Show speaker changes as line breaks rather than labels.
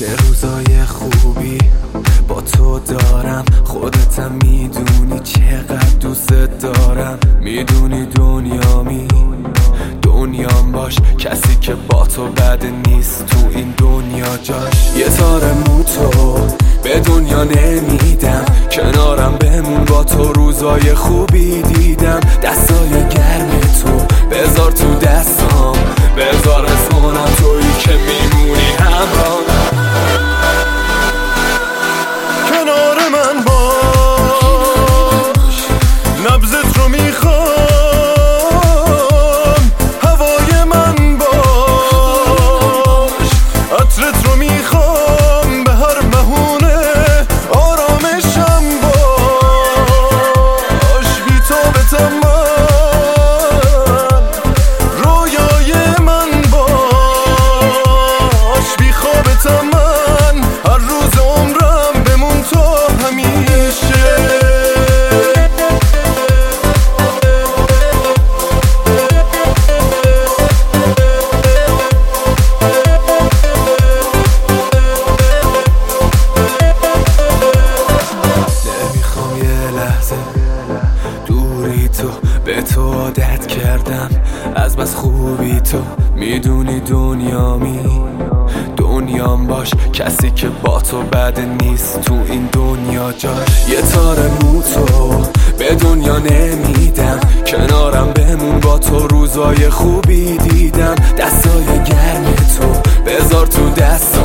چه روزای خوبی با تو دارم، خودتم میدونی چقدر دوست دارم. میدونی دنیام باش، کسی که با تو بد نیست تو این دنیا جاش. یه تار مو تو به دنیا نمیدم، کنارم بمون با تو روزای خوبی دیدم. دستای گرم تو بذار تو دستام، بذار اسمونم تویی که میمونی همراه.
کنار من باش، نبضت رو میخوام، هوای من باش، عطرت رو میخوام، به هر بهونه آرامشم باش. بی تو به تمام رویای من باش، بی خوابت من هر روز عمرم بمون تو همیشه.
نمیخوام یه لحظه دوری تو، به تو عادت کردم از بس خوبی تو. میدونی دنیام باش، کسی که با تو بد نیست تو این دنیا جاش. یه تار مو تو به دنیا نمیدم، کنارم بمون با تو روزای خوبی دیدم. دستای گرم تو بذار تو دستم،